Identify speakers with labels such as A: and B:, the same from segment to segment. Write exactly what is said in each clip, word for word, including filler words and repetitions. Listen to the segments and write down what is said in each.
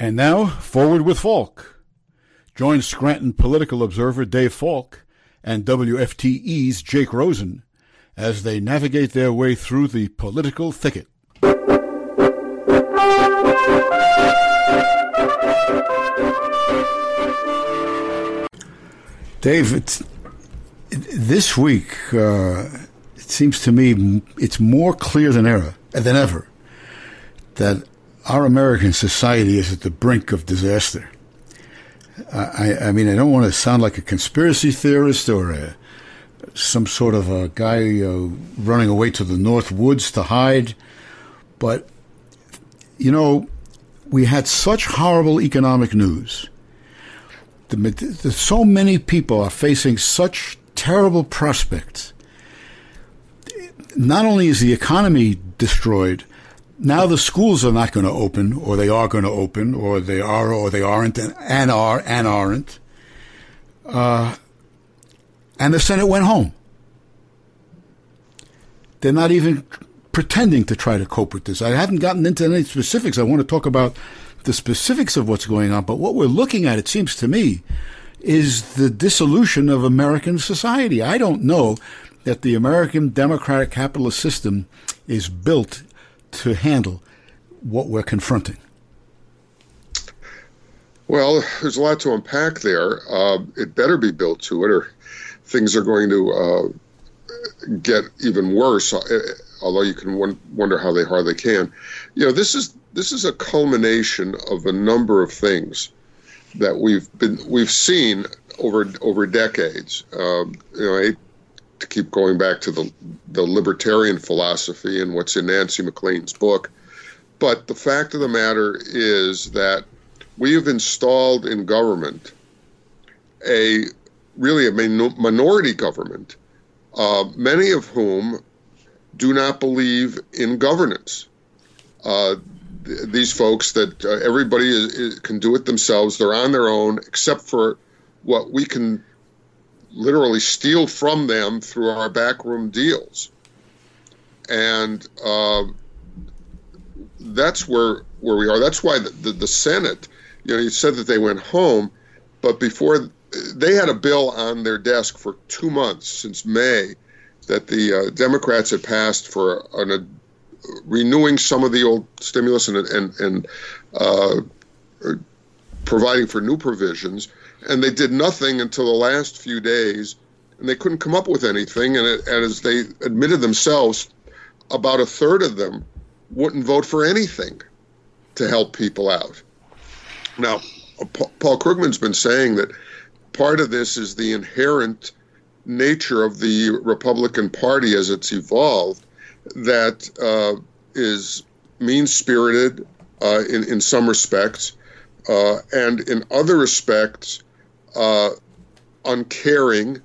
A: And now, Forward with Falk. Join Scranton political observer Dave Falk and W F T E's Jake Rosen as they navigate their way through the political thicket. Dave, it's, this week, uh, it seems to me it's more clear than ever, than ever that our American society is at the brink of disaster. I, I mean, I don't want to sound like a conspiracy theorist or a, some sort of a guy uh, running away to the North Woods to hide, but, you know, we had such horrible economic news. The, the, so many people are facing such terrible prospects. Not only is the economy destroyed, now the schools are not going to open, or they are going to open, or they are, or they aren't, and, and are, and aren't. Uh, and the Senate went home. They're not even pretending to try to cope with this. I haven't gotten into any specifics. I want to talk about the specifics of what's going on, but what we're looking at, it seems to me, is the dissolution of American society. I don't know that the American democratic capitalist system is built to handle what we're confronting.
B: Well, there's a lot to unpack there. Uh, it better be built to it, or things are going to uh, get even worse, although you can won- wonder how they hardly can. You know, this is this is a culmination of a number of things that we've been we've seen over over decades. Um, you know, I to keep going back to the the libertarian philosophy and what's in Nancy MacLean's book. But the fact of the matter is that we have installed in government a really a min- minority government, uh, many of whom do not believe in governance. Uh, th- these folks that uh, everybody is, is, can do it themselves. They're on their own, except for what we can literally steal from them through our backroom deals. And uh, that's where where we are. That's why the, the, the Senate, you know, you said that they went home, but before, they had a bill on their desk for two months, since May, that the uh, Democrats had passed for an, a, renewing some of the old stimulus and, and, and uh, providing for new provisions. And they did nothing until the last few days, and they couldn't come up with anything. And, it, and as they admitted themselves, about a third of them wouldn't vote for anything to help people out. Now, Paul Krugman's been saying that part of this is the inherent nature of the Republican Party as it's evolved, that uh, is mean-spirited uh, in, in some respects, uh, and in other respects, Uh, uncaring,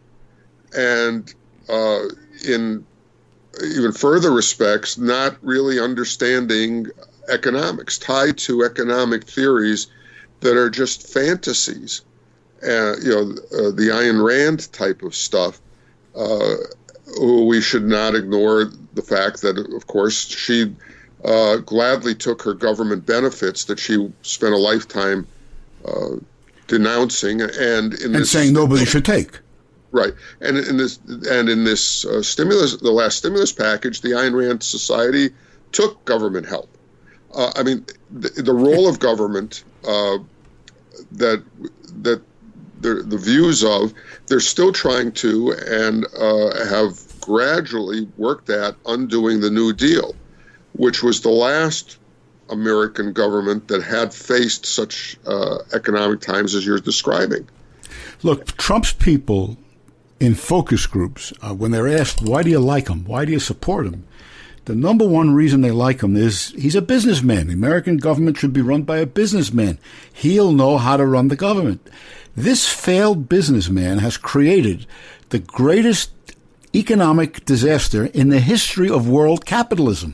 B: and uh, in even further respects, not really understanding economics, tied to economic theories that are just fantasies. Uh, you know, uh, the Ayn Rand type of stuff. Uh, we should not ignore the fact that, of course, she uh, gladly took her government benefits that she spent a lifetime uh, denouncing, and in
A: and
B: this,
A: saying nobody should take.
B: Right, and in this and in this uh, stimulus, the last stimulus package, the Ayn Rand Society took government help. Uh, I mean, the, the role of government uh, that that the the views of, they're still trying to and uh, have gradually worked at undoing the New Deal, which was the last American government that had faced such uh, economic times as you're describing.
A: Look, Trump's people in focus groups, uh, when they're asked, why do you like him? Why do you support him? The number one reason they like him is he's a businessman. The American government should be run by a businessman. He'll know how to run the government. This failed businessman has created the greatest economic disaster in the history of world capitalism.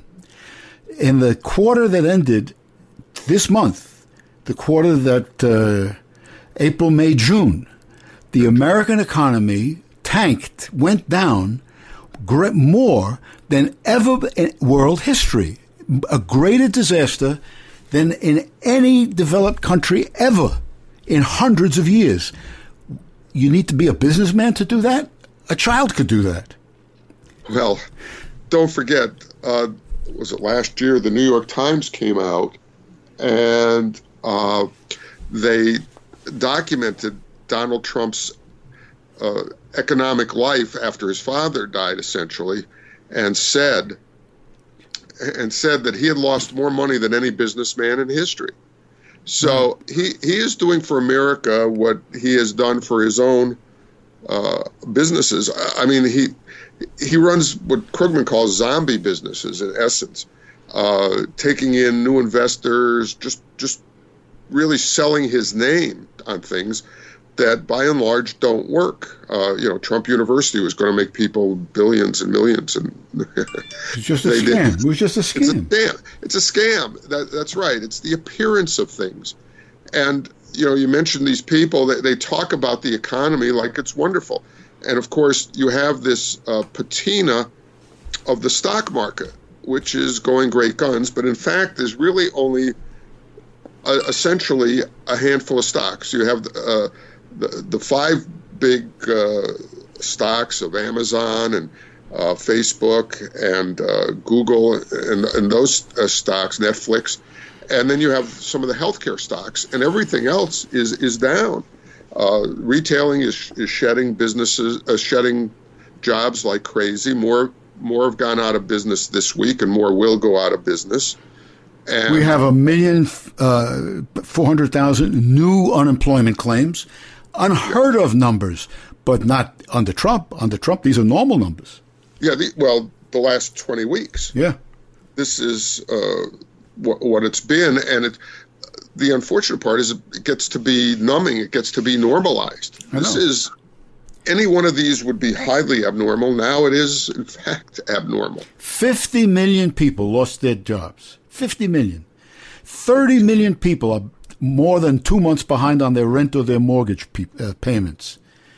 A: In the quarter that ended this month, the quarter that uh, April, May, June, the American economy tanked, went down more than ever in world history. A greater disaster than in any developed country ever in hundreds of years. You need to be a businessman to do that? A child could do that.
B: Well, don't forget, uh, was it last year, the New York Times came out and uh, they documented Donald Trump's uh, economic life after his father died, essentially, and said and said that he had lost more money than any businessman in history. So he he is doing for America what he has done for his own uh, businesses. I mean, he he runs what Krugman calls zombie businesses, in essence, uh, taking in new investors, just just really selling his name on things that by and large don't work. Uh, you know, Trump University was going to make people billions and millions, and
A: it's just a scam. Didn't. It was just a scam.
B: It's a scam. It's a scam. That, that's right. It's the appearance of things. And, you know, you mentioned these people, they, they talk about the economy like it's wonderful. And, of course, you have this uh, patina of the stock market, which is going great guns. But, in fact, there's really only uh, essentially a handful of stocks. You have uh, the, the five big uh, stocks of Amazon and uh, Facebook and uh, Google and, and those uh, stocks, Netflix. And then you have some of the healthcare stocks, and everything else is is down. Uh, retailing is is shedding businesses, uh, shedding jobs like crazy. More more have gone out of business this week, and more will go out of business. And
A: we have a million uh, four hundred thousand new unemployment claims, unheard of numbers, but not under Trump. Under Trump, these are normal numbers.
B: Yeah, the, well, the last twenty weeks.
A: Yeah,
B: this is. Uh, What, what it's been, and it, the unfortunate part is it gets to be numbing. It gets to be normalized. This is any one of these would be highly abnormal. Now it is, in fact, abnormal.
A: Fifty million people lost their jobs. Fifty million. Thirty million people are more than two months behind on their rent or their mortgage pe- uh, payments.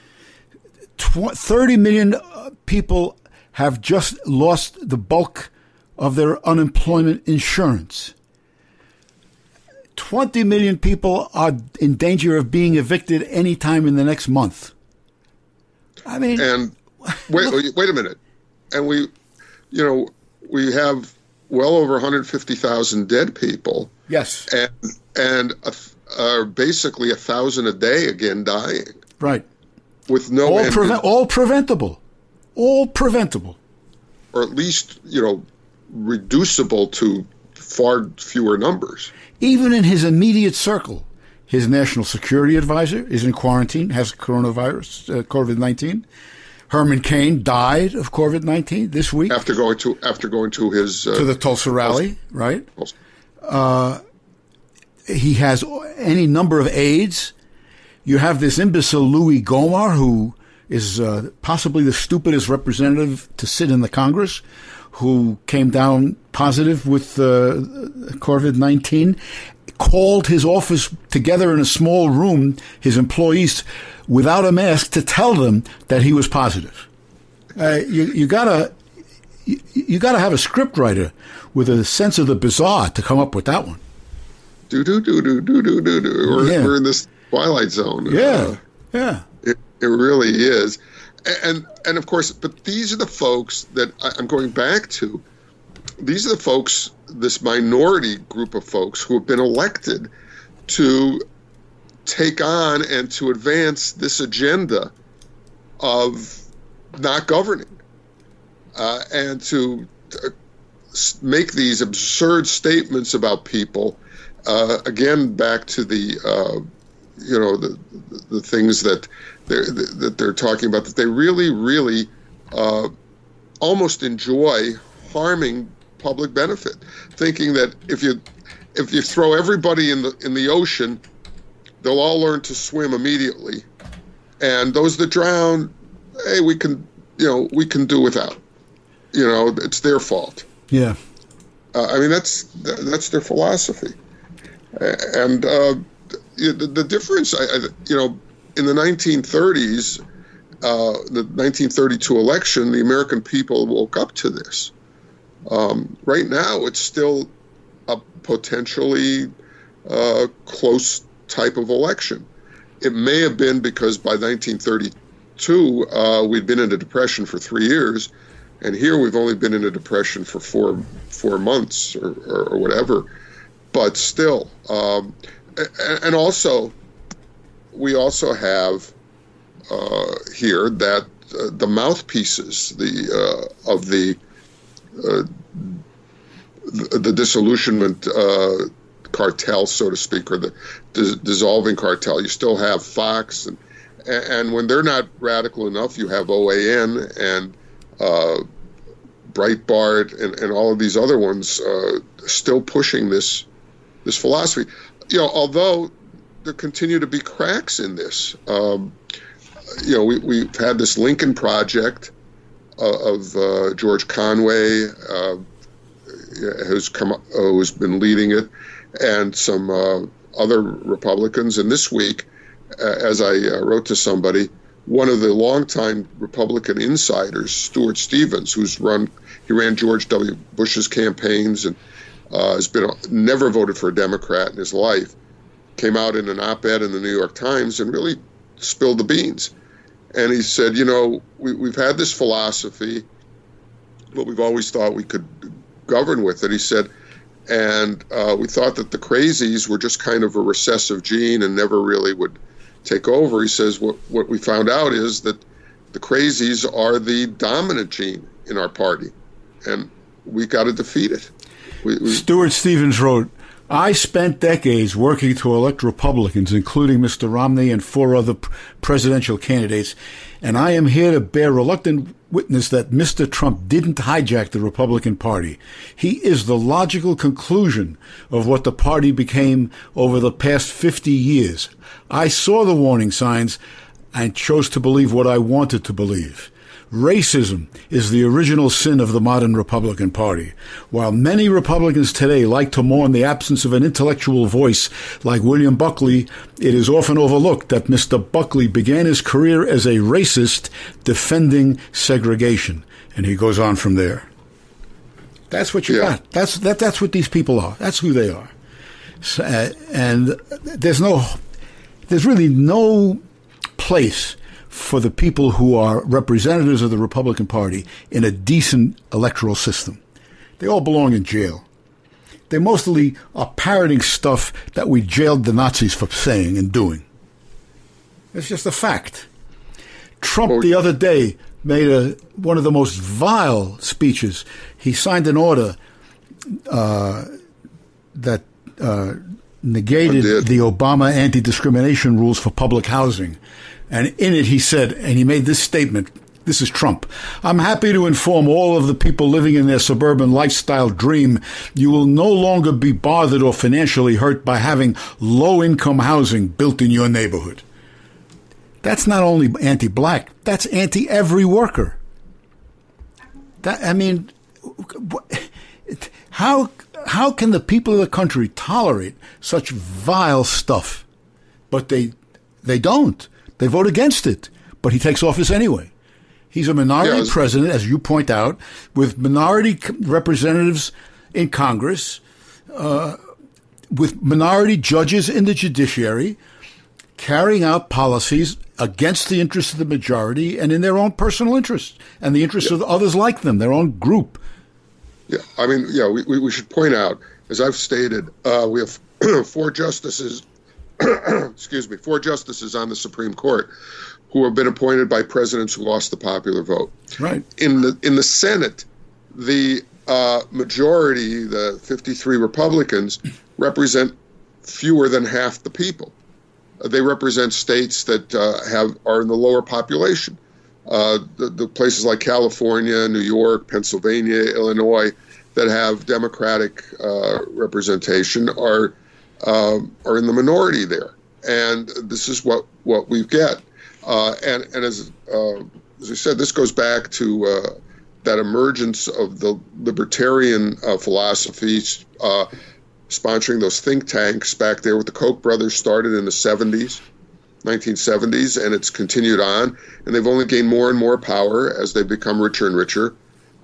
A: Tw- Thirty million people have just lost the bulk of their unemployment insurance. twenty million people are in danger of being evicted any time in the next month. I mean,
B: and wait, wait a minute. And we, you know, we have well over one hundred fifty thousand dead people.
A: Yes.
B: And and a, uh, basically a thousand a day again dying.
A: Right.
B: With no
A: all,
B: end.
A: Preve- all preventable. All preventable.
B: Or at least, you know, reducible to far fewer numbers.
A: Even in his immediate circle, his national security advisor is in quarantine, has coronavirus, uh, COVID nineteen. Herman Cain died of COVID nineteen this week
B: after going to after going to his uh,
A: to the Tulsa rally, Tulsa. right?
B: Tulsa.
A: Uh, he has any number of aides. You have this imbecile Louis Gohmert, who is uh, possibly the stupidest representative to sit in the Congress, who came down positive with uh, COVID nineteen, called his office together in a small room, his employees, without a mask, to tell them that he was positive. Uh, you, you gotta, you, you gotta have a scriptwriter with a sense of the bizarre to come up with that one.
B: Do do do do do do do do. We're, yeah. we're in this twilight zone.
A: Yeah,
B: uh,
A: yeah.
B: It it really is. And, and of course, but these are the folks that I'm going back to. These are the folks, this minority group of folks who have been elected to take on and to advance this agenda of not governing uh, and to uh, make these absurd statements about people. Uh, again, back to the, uh, you know, the, the things that they're, that they're talking about, that they really, really uh, almost enjoy harming public benefit, thinking that if you if you throw everybody in the in the ocean, they'll all learn to swim immediately, and those that drown, hey, we can you know we can do without. You know, it's their fault.
A: Yeah,
B: uh, I mean that's that's their philosophy, and uh, the, the difference, I, I, you know. In the nineteen thirties, uh, the nineteen thirty-two election, the American people woke up to this. Um, right now, it's still a potentially uh, close type of election. It may have been because by nineteen thirty-two, uh, we'd been in a depression for three years, and here we've only been in a depression for four four months or, or, or whatever. But still, um, and, and also, we also have uh, here that uh, the mouthpieces the uh, of the uh, the, the disillusionment uh, cartel, so to speak, or the dis- dissolving cartel. You still have Fox, and and when they're not radical enough, you have O A N and uh, Breitbart and, and all of these other ones uh, still pushing this this philosophy. You know, although there continue to be cracks in this. Um, you know, we, we've had this Lincoln Project uh, of uh, George Conway, uh, who's come, uh, who's been leading it, and some uh, other Republicans. And this week, uh, as I uh, wrote to somebody, one of the longtime Republican insiders, Stuart Stevens, who's run, he ran George W. Bush's campaigns and uh, has been never voted for a Democrat in his life, came out in an op-ed in the New York Times and really spilled the beans. And he said, you know, we, we've had this philosophy, but we've always thought we could govern with it. He said, and uh, we thought that the crazies were just kind of a recessive gene and never really would take over. He says, what, what we found out is that the crazies are the dominant gene in our party, and we got to defeat it. We, we,
A: Stuart Stevens wrote, I spent decades working to elect Republicans, including Mister Romney and four other presidential candidates, and I am here to bear reluctant witness that Mister Trump didn't hijack the Republican Party. He is the logical conclusion of what the party became over the past fifty years. I saw the warning signs and chose to believe what I wanted to believe. Racism is the original sin of the modern Republican Party. While many Republicans today like to mourn the absence of an intellectual voice like William Buckley, it is often overlooked that Mister Buckley began his career as a racist defending segregation. And he goes on from there. That's what you
B: yeah.
A: got. That's that. That's what these people are. That's who they are. So, uh, and there's no, there's really no place for the people who are representatives of the Republican Party in a decent electoral system. They all belong in jail. They mostly are parroting stuff that we jailed the Nazis for saying and doing. It's just a fact. Trump the other day made a, one of the most vile speeches. He signed an order uh, that uh, negated the Obama anti-discrimination rules for public housing. And in it, he said, and he made this statement, this is Trump, I'm happy to inform all of the people living in their suburban lifestyle dream, you will no longer be bothered or financially hurt by having low-income housing built in your neighborhood. That's not only anti-black, that's anti-every worker. That, I mean, how how can the people of the country tolerate such vile stuff? But they they don't. They vote against it, but he takes office anyway. He's a minority yes. president, as you point out, with minority representatives in Congress, uh, with minority judges in the judiciary, carrying out policies against the interests of the majority and in their own personal interests and the interests yeah. of others like them, their own group.
B: Yeah, I mean, yeah, we, we should point out, as I've stated, uh, we have four justices excuse me, four justices on the Supreme Court who have been appointed by presidents who lost the popular vote.
A: Right.
B: In the in the Senate, the uh, majority, the fifty-three Republicans, represent fewer than half the people. Uh, they represent states that uh, have are in the lower population. Uh, the, the places like California, New York, Pennsylvania, Illinois, that have Democratic uh, representation are Um, are in the minority there, and this is what, what we get. Uh, and and as uh, as I said, this goes back to uh, that emergence of the libertarian uh, philosophies, uh, sponsoring those think tanks back there with the Koch brothers, started in the seventies, nineteen seventies, and it's continued on. And they've only gained more and more power as they become richer and richer.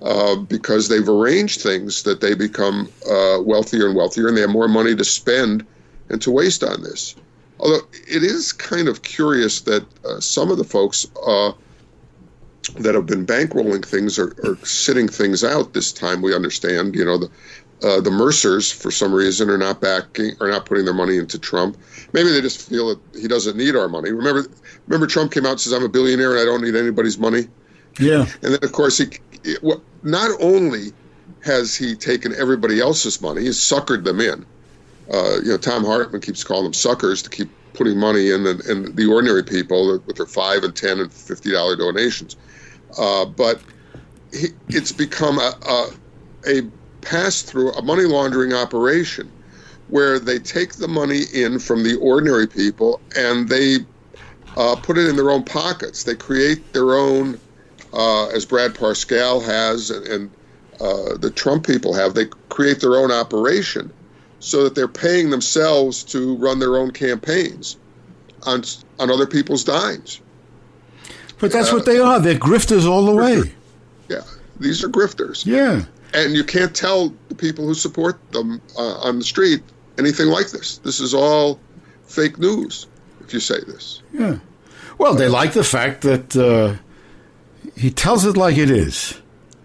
B: uh, because they've arranged things that they become uh, wealthier and wealthier, and they have more money to spend and to waste on this. Although it is kind of curious that uh, some of the folks uh, that have been bankrolling things are, are sitting things out this time. We understand, you know, the uh, the Mercers for some reason are not backing, are not putting their money into Trump. Maybe they just feel that he doesn't need our money. Remember, remember Trump came out and says, "I'm a billionaire and I don't need anybody's money."
A: Yeah,
B: and then of course he, it, not only has he taken everybody else's money, he's suckered them in. Uh, you know, Tom Hartman keeps calling them suckers to keep putting money in, and, and the ordinary people with their five and ten and fifty dollar donations. Uh, but he, it's become a, a, a pass-through, a money laundering operation, where they take the money in from the ordinary people and they uh, put it in their own pockets. They create their own, uh, as Brad Parscale has, and, and uh, the Trump people have. They create their own operation, so that they're paying themselves to run their own campaigns on on other people's dimes.
A: But that's
B: uh,
A: what they are. They're grifters all the way.
B: Yeah, these are grifters.
A: Yeah.
B: And you can't tell the people who support them uh, on the street anything like this. This is all fake news, if you say this.
A: Yeah. Well, they like the fact that uh, he tells it like it is.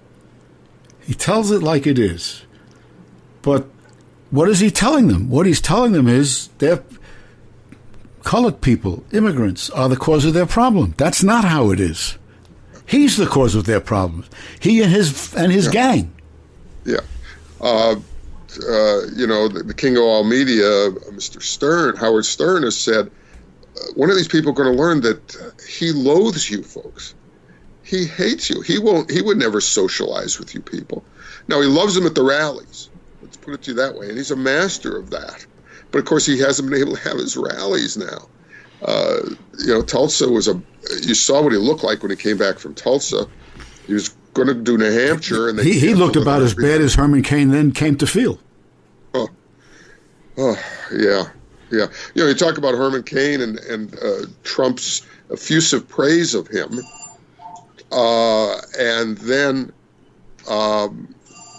A: He tells it like it is. But what is he telling them? What he's telling them is they're colored people, immigrants, are the cause of their problem. That's not how it is. He's the cause of their problems. He and his and his
B: yeah. gang. Yeah. Uh, uh, you know, the, the king of all media, Mister Stern, Howard Stern, has said, uh, when are these people going to learn that uh, he loathes you folks? He hates you. He won't. He would never socialize with you people. Now, he loves them at the rallies. Let's put it to you that way. And he's a master of that. But, of course, he hasn't been able to have his rallies now. Uh, you know, Tulsa was a – you saw what he looked like when he came back from Tulsa. He was going to do New Hampshire. and they
A: He, he looked about as bad as Herman Cain then came to feel.
B: Oh, oh yeah, yeah. You know, you talk about Herman Cain and, and uh, Trump's effusive praise of him. Uh, and then um,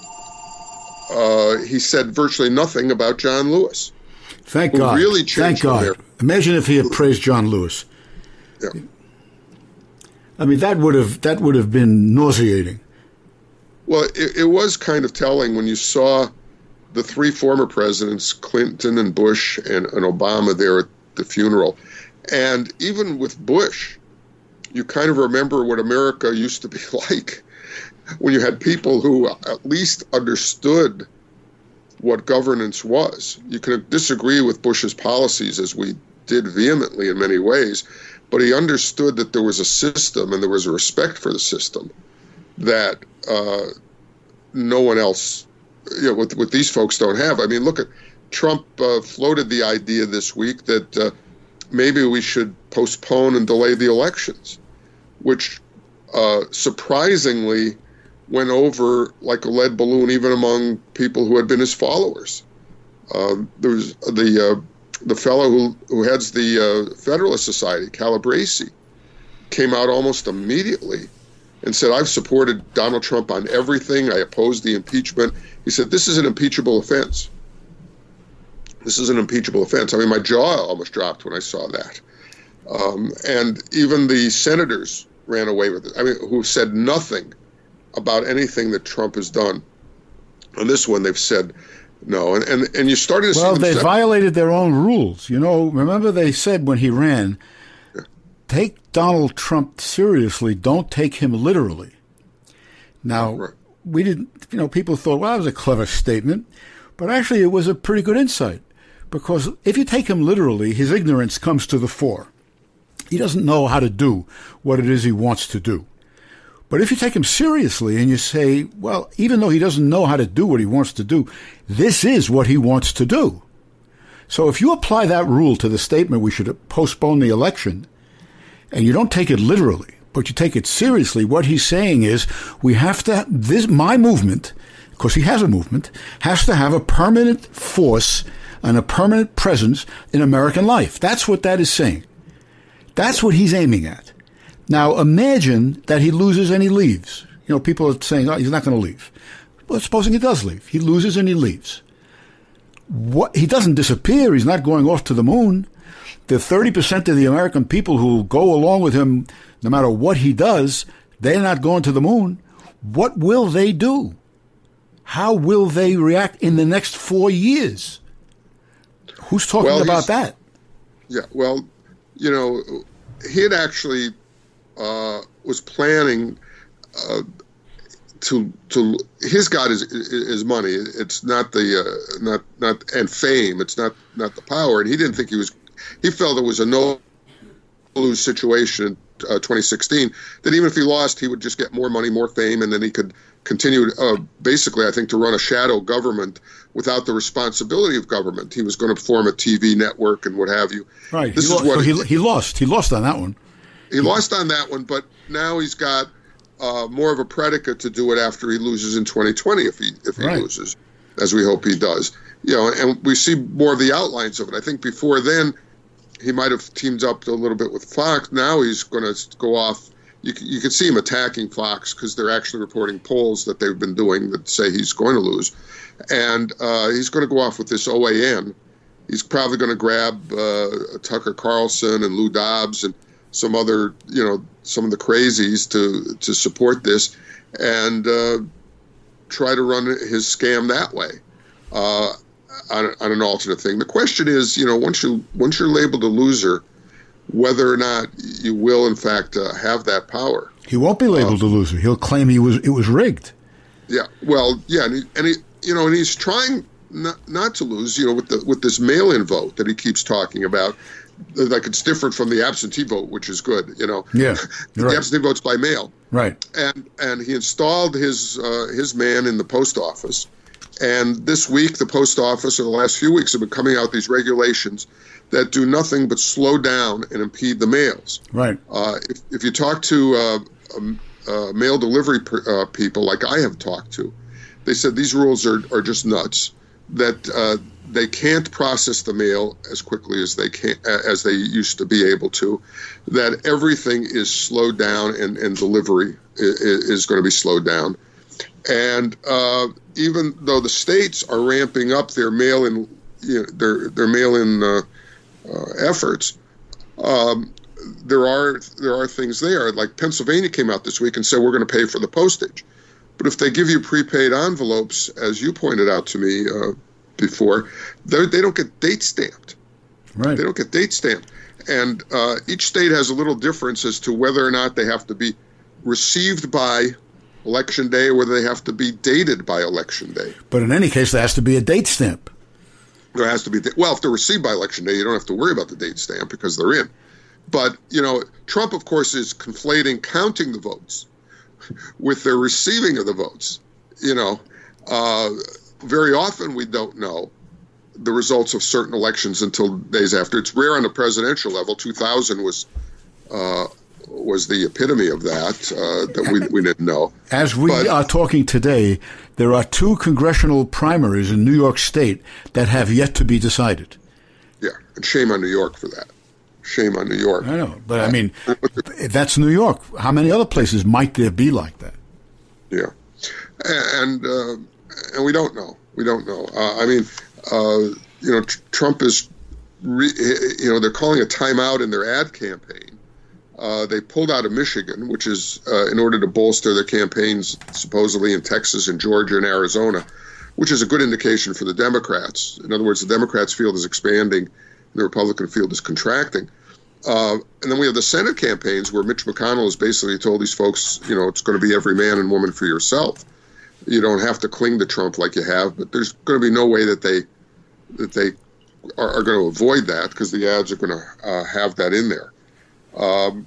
B: uh, he said virtually nothing about John Lewis.
A: Thank God.
B: Really
A: Thank God.
B: America.
A: Imagine if he had praised John Lewis.
B: Yeah.
A: I mean, that would have that would have been nauseating.
B: Well, it, it was kind of telling when you saw the three former presidents, Clinton and Bush and, and Obama, there at the funeral. And even with Bush, you kind of remember what America used to be like when you had people who at least understood what governance was. You can disagree with Bush's policies, as we did vehemently in many ways, but he understood that there was a system and there was a respect for the system that uh, no one else, you know, what, what these folks don't have. I mean, look at Trump uh, floated the idea this week that uh, maybe we should postpone and delay the elections, which uh, surprisingly went over like a lead balloon, even among people who had been his followers. Uh, there was the uh, the fellow who, who heads the uh, Federalist Society, Calabresi, came out almost immediately and said, I've supported Donald Trump on everything. I oppose the impeachment. He said, this is an impeachable offense. This is an impeachable offense. I mean, my jaw almost dropped when I saw that. Um, and even the senators ran away with it. I mean, who said nothing about anything that Trump has done. On this one, they've said no. And and, and you started to
A: well,
B: see...
A: Well, they
B: say,
A: violated their own rules. You know, remember they said when he ran, yeah. take Donald Trump seriously, don't take him literally. Now, right. we didn't, you know, people thought, well, that was a clever statement. But actually, it was a pretty good insight. Because if you take him literally, his ignorance comes to the fore. He doesn't know how to do what it is he wants to do. But if you take him seriously and you say, well, even though he doesn't know how to do what he wants to do, this is what he wants to do. So if you apply that rule to the statement we should postpone the election, and you don't take it literally, but you take it seriously, what he's saying is we have to, this, my movement, because he has a movement, has to have a permanent force and a permanent presence in American life. That's what that is saying. That's what he's aiming at. Now, imagine that he loses and he leaves. You know, people are saying, oh, he's not going to leave. Well, supposing he does leave. He loses and he leaves. What, he doesn't disappear. He's not going off to the moon. The thirty percent of the American people who go along with him, no matter what he does, they're not going to the moon. What will they do? How will they react in the next four years? Who's talking
B: well,
A: about that?
B: Yeah, well, you know, he had actually uh, was planning uh, to to his God is is money. It's not the uh, not not and fame. It's not not the power. And he didn't think he was. He felt it was a no lose situation in uh, twenty sixteen. That even if he lost, he would just get more money, more fame, and then he could continue. Uh, basically, I think to run a shadow government without the responsibility of government. He was going to form a T V network and what have you.
A: Right. This he is lo- what so he, he lost. He lost on that one.
B: He yeah. lost on that one, but now he's got uh, more of a predicate to do it after he loses in twenty twenty, if he if he right. loses, as we hope he does. You know, and we see more of the outlines of it. I think before then, he might have teamed up a little bit with Fox. Now he's going to go off. You you can see him attacking Fox because they're actually reporting polls that they've been doing that say he's going to lose. And uh, he's going to go off with this O A N. He's probably going to grab uh, Tucker Carlson and Lou Dobbs and some other, you know, some of the crazies to to support this and uh, try to run his scam that way uh, on, on an alternate thing. The question is, you know, once you once you're labeled a loser, whether or not you will in fact uh, have that power.
A: He won't be labeled um, a loser. He'll claim he was it was rigged.
B: Yeah. Well, yeah, and he, and he you know, and he's trying not, not to lose, you know, with the with this mail-in vote that he keeps talking about. Like it's different from the absentee vote, which is good, you know.
A: Yeah,
B: the
A: right.
B: absentee vote's by mail,
A: right?
B: And and he installed his uh, his man in the post office, and this week the post office, or the last few weeks, have been coming out these regulations that do nothing but slow down and impede the mails.
A: Right.
B: Uh, if if you talk to uh, um, uh, mail delivery per, uh, people, like I have talked to, they said these rules are are just nuts. That uh, they can't process the mail as quickly as they can as they used to be able to, that everything is slowed down and, and delivery is, is going to be slowed down. And uh, even though the states are ramping up their mail-in you know, their their mail-in uh, uh, efforts, um, there are there are things there. Like Pennsylvania came out this week and said we're going to pay for the postage. But if they give you prepaid envelopes, as you pointed out to me uh, before, they don't get date stamped.
A: Right.
B: They don't get date stamped. And uh, each state has a little difference as to whether or not they have to be received by Election Day or whether they have to be dated by Election Day.
A: But in any case, there has to be a date stamp.
B: There has to be. Well, if they're received by Election Day, you don't have to worry about the date stamp because they're in. But, you know, Trump, of course, is conflating counting the votes with their receiving of the votes. You know, uh, very often we don't know the results of certain elections until days after. It's rare on the presidential level. two thousand was uh, was the epitome of that, uh, that we, we didn't know.
A: As we
B: but,
A: are talking today, there are two congressional primaries in New York State that have yet to be decided.
B: Yeah, and shame on New York for that. Shame on New York.
A: I know, but I mean, that's New York. How many other places might there be like that?
B: Yeah, and uh, and we don't know. We don't know. Uh, I mean, uh, you know, tr- Trump is, re- you know, they're calling a timeout in their ad campaign. Uh, they pulled out of Michigan, which is uh, in order to bolster their campaigns, supposedly in Texas and Georgia and Arizona, which is a good indication for the Democrats. In other words, the Democrats' field is expanding, and the Republican field is contracting. Uh, and then we have the Senate campaigns where Mitch McConnell has basically told these folks, you know, it's going to be every man and woman for yourself. You don't have to cling to Trump like you have, but there's going to be no way that they that they are, are going to avoid that because the ads are going to uh, have that in there. Um,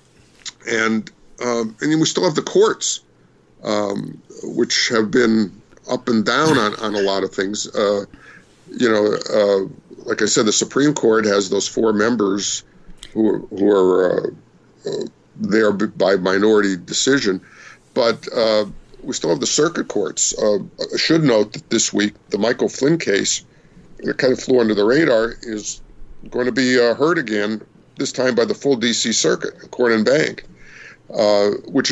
B: and um, and then we still have the courts, um, which have been up and down on, on a lot of things. Uh, you know, uh, like I said, the Supreme Court has those four members who are, who are uh, uh, there by minority decision, but uh, we still have the circuit courts. Uh, I should note that this week, the Michael Flynn case, that kind of flew under the radar, is going to be uh, heard again, this time by the full D C Circuit, Court and Bank, uh, which is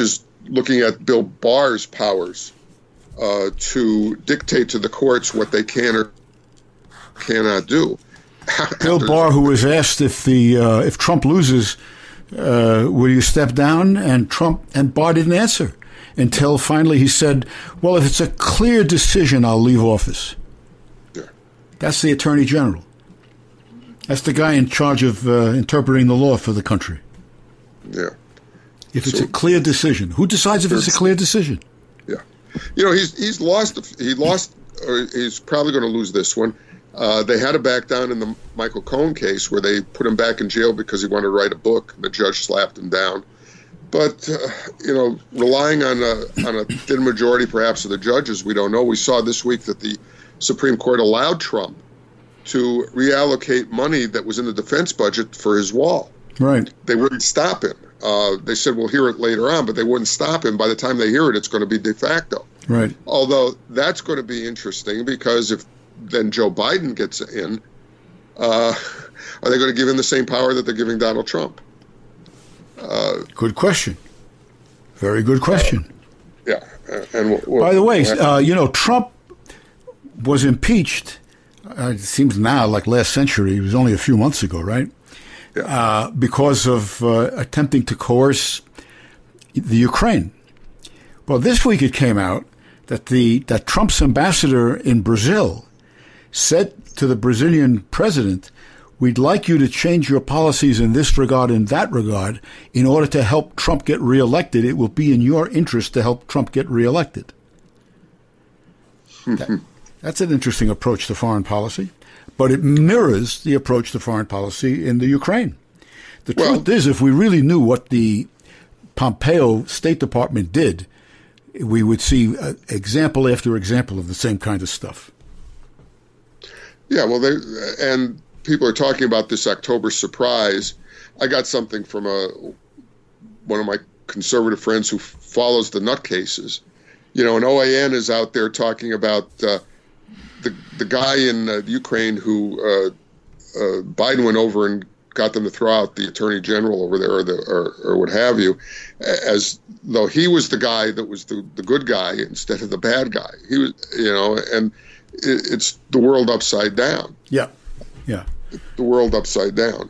B: looking at Bill Barr's powers uh, to dictate to the courts what they can or cannot do.
A: Bill Barr, who was asked if the uh, if Trump loses, uh, will you step down? And Trump and Barr didn't answer until finally he said, "Well, if it's a clear decision, I'll leave office."
B: Yeah.
A: That's the Attorney General. That's the guy in charge of uh, interpreting the law for the country.
B: Yeah.
A: If it's so, a clear decision, who decides if it's a clear decision?
B: Yeah. You know, he's he's lost. He lost, or he's probably going to lose this one. Uh, they had to back down in the Michael Cohen case where they put him back in jail because he wanted to write a book. And the judge slapped him down. But, uh, you know, relying on a, on a thin majority perhaps of the judges, we don't know. We saw this week that the Supreme Court allowed Trump to reallocate money that was in the defense budget for his wall.
A: Right.
B: They wouldn't stop him. Uh, they said, we'll hear it later on, but they wouldn't stop him. By the time they hear it, it's going to be de facto.
A: Right.
B: Although that's going to be interesting because if then Joe Biden gets in, uh, are they going to give him the same power that they're giving Donald Trump? Uh,
A: good question. Very good question.
B: Uh, yeah. And we'll, we'll,
A: by the way,
B: we'll
A: uh, you know, Trump was impeached. Uh, it seems now like last century. It was only a few months ago, right?
B: Yeah.
A: Uh, because of uh, attempting to coerce the Ukraine. Well, this week it came out that the that Trump's ambassador in Brazil said to the Brazilian president, "We'd like you to change your policies in this regard and that regard in order to help Trump get reelected. It will be in your interest to help Trump get reelected." that, that's an interesting approach to foreign policy, but it mirrors the approach to foreign policy in the Ukraine. The well, truth is, if we really knew what the Pompeo State Department did, we would see uh, example after example of the same kind of stuff.
B: Yeah, well, they and people are talking about this October surprise. I got something from a one of my conservative friends who follows the nutcases. You know, and O A N is out there talking about uh, the the guy in uh, Ukraine who uh, uh, Biden went over and got them to throw out the attorney general over there, or, the, or, or what have you, as though he was the guy that was the, the good guy instead of the bad guy. He was, you know, and it, it's the world upside down.
A: Yeah, yeah.
B: The world upside down.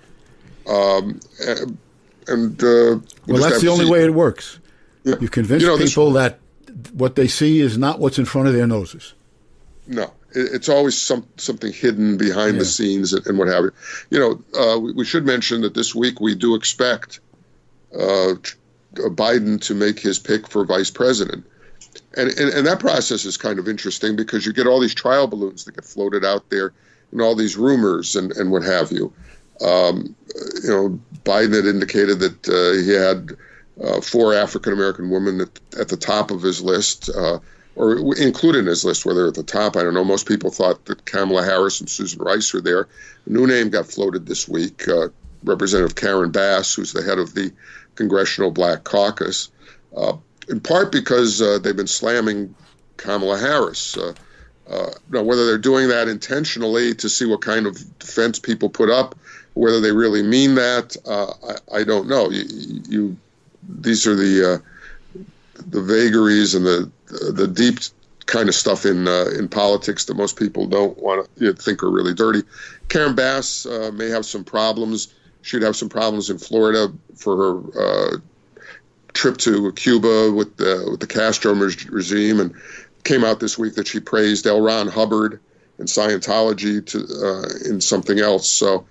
B: Um, and, and uh,
A: well, that's the only way it works.
B: Yeah.
A: You convince
B: you know,
A: people this, that what they see is not what's in front of their noses.
B: No, it, it's always some something hidden behind
A: yeah.
B: the scenes and, and what have you. You know, uh, we, we should mention that this week we do expect uh, Biden to make his pick for vice president. And, and and that process is kind of interesting because you get all these trial balloons that get floated out there and all these rumors and, and what have you. Um, you know, Biden had indicated that uh, he had uh, four African-American women at, at the top of his list, uh, or included in his list, whether at the top, I don't know. Most people thought that Kamala Harris and Susan Rice were there. A new name got floated this week, uh, Representative Karen Bass, who's the head of the Congressional Black Caucus, uh, in part because uh, they've been slamming Kamala Harris. Uh, uh, now, whether they're doing that intentionally to see what kind of defense people put up, whether they really mean that, uh, I, I don't know. You, you, these are the uh, the vagaries and the the deep kind of stuff in uh, in politics that most people don't want to you know, think are really dirty. Karen Bass uh, may have some problems. She'd have some problems in Florida for her uh, trip to Cuba with the with the Castro regime, and came out this week that she praised L. Ron Hubbard and Scientology to uh, in something else. So.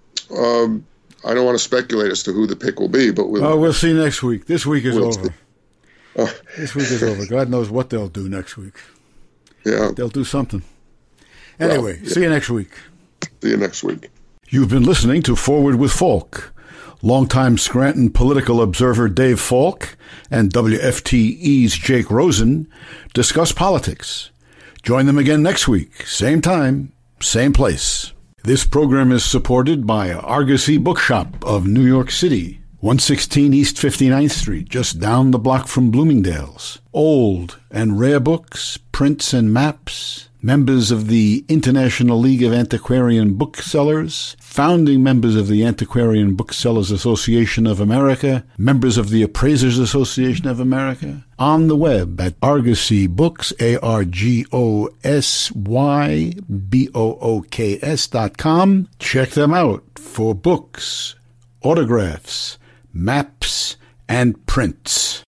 B: Um, I don't want to speculate as to who the pick will be, but we'll,
A: oh, we'll see next week. This week is
B: we'll
A: over. Uh, this week is over. God knows what they'll do next week.
B: Yeah.
A: They'll do something. Anyway, well, yeah. See you next week.
B: See you next week.
A: You've been listening to Forward with Falk. Longtime Scranton political observer Dave Falk and W F T E's Jake Rosen discuss politics. Join them again next week. Same time, same place. This program is supported by Argosy Bookshop of New York City. one sixteen East fifty-ninth Street, just down the block from Bloomingdale's. Old and rare books, prints and maps. Members of the International League of Antiquarian Booksellers, founding members of the Antiquarian Booksellers Association of America, members of the Appraisers Association of America, on the web at Argosy Books, A R G O S Y B O O K S dot com. Check them out for books, autographs, maps, and prints.